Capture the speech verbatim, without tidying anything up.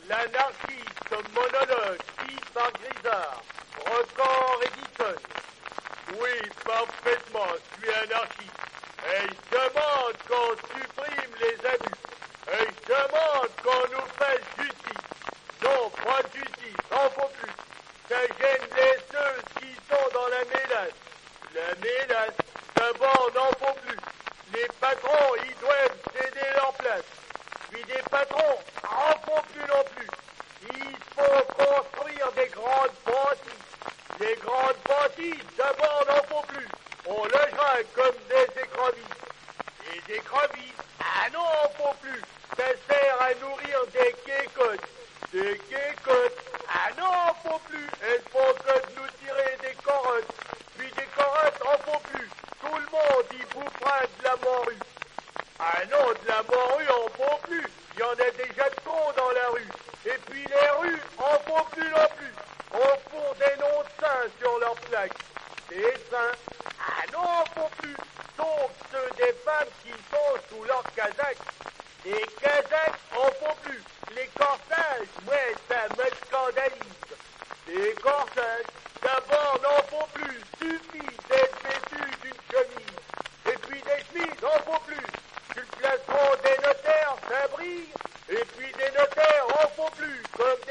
L'anarchiste monologue, dit par Grisard, Record Edison. Oui, parfaitement, je suis anarchiste. Et je demande qu'on supprime les abus. Et je demande qu'on nous fasse justice. Non, pas de justice, n'en faut plus. Ça gêne les ceux qui sont dans la mélasse. La mélasse, d'abord, n'en faut plus. Les patrons, ils doivent céder leur place. Puis des patrons, n'en font plus non plus. Il faut construire des grandes bâtisses. Les grandes bâtisses, d'abord, n'en faut plus. On logera comme des écrevisses. Les écrevisses, ah non, on faut plus. Ça sert à nourrir des quécottes. Des quécottes, ah non, on faut plus. Elles font que de nous tirer des corottes. Puis des corottes, on faut plus. Tout le monde y bouffera de la morue. Ah non, de la morue, on faut plus. Il y en a déjà trop dans la rue. Et puis les rues, on faut plus non plus. On fourre des noms de saints sur leurs plaques. Des saints, ah non, on faut plus. Sauf ceux des femmes qui sont sous leur casaque. Des casaques, on faut plus. Les corsages, ouais, ça me scandalise. Les corsages, d'abord, n'en faut plus. Suffit d'être vêtu d'une chemise. Et puis des chemises, n'en faut plus. Sur le plastron des notaires, ça brille. Et puis des notaires, on faut plus. Comme